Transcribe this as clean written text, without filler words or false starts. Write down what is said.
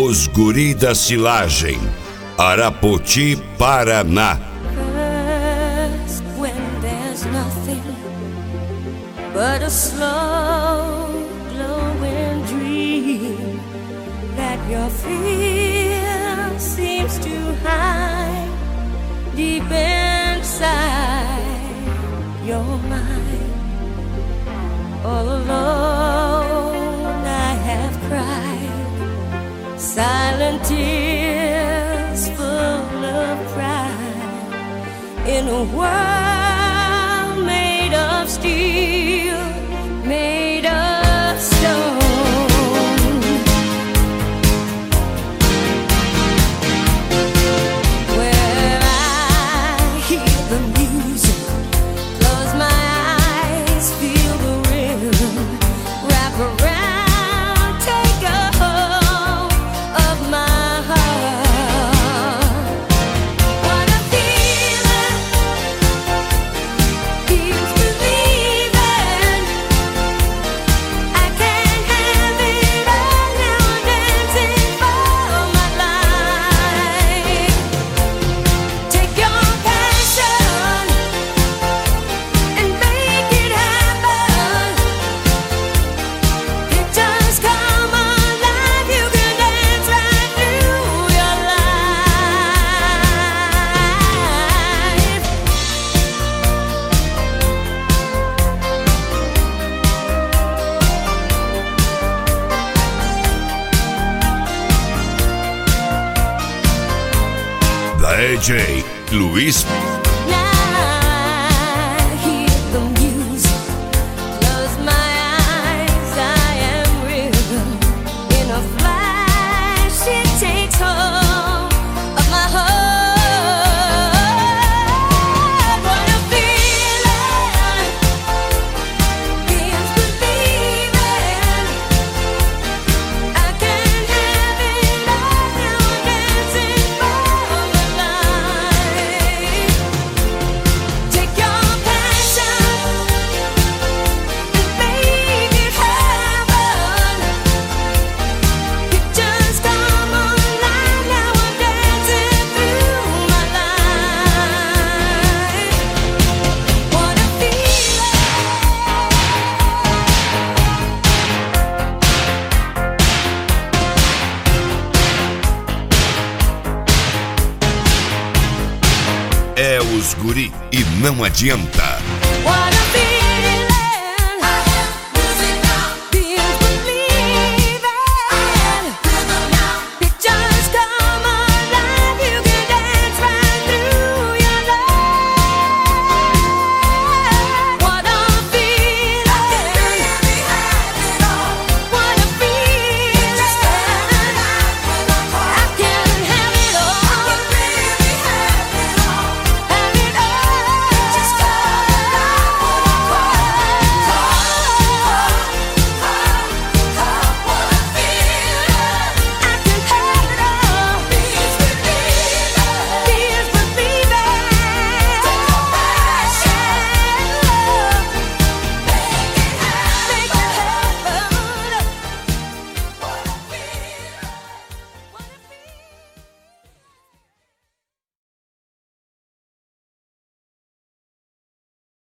Os Guri da Silagem, Arapoti, Paraná. When there's nothing but a slow glowing dream that your fear seems to hide deep inside your mind. All alone I have cried silent tears full of pride in a world made of steel, made of stone. Where I hear the music, close my eyes, feel the rhythm, wrap around, take a hold of my heart. What a feeling, feels believing. I can't have it all now, I'm dancing for my life. Take your passion and make it happen. It just come alive, you can dance right through your life. DJ Luiz. Now I hear the music, close my eyes, I am rhythm. In a flash it takes hold of my heart. What a feeling, feels believing. I can't have it all now, I'm dancing for my life. Take your passion and make it happen. It just come alive, now I'm dancing through my life. What a feeling. É os Guri e não adianta.